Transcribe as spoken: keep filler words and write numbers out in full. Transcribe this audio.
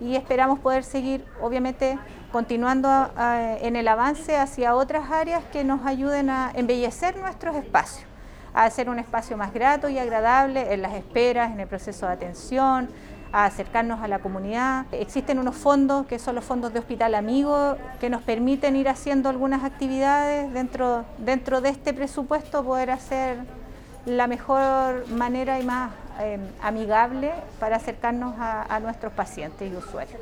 y esperamos poder seguir, obviamente, continuando a, en el avance hacia otras áreas que nos ayuden a embellecer nuestros espacios, a hacer un espacio más grato y agradable en las esperas, en el proceso de atención, a acercarnos a la comunidad. Existen unos fondos que son los fondos de Hospital Amigo que nos permiten ir haciendo algunas actividades dentro, dentro de este presupuesto, poder hacer la mejor manera y más eh, amigable para acercarnos a, a nuestros pacientes y usuarios.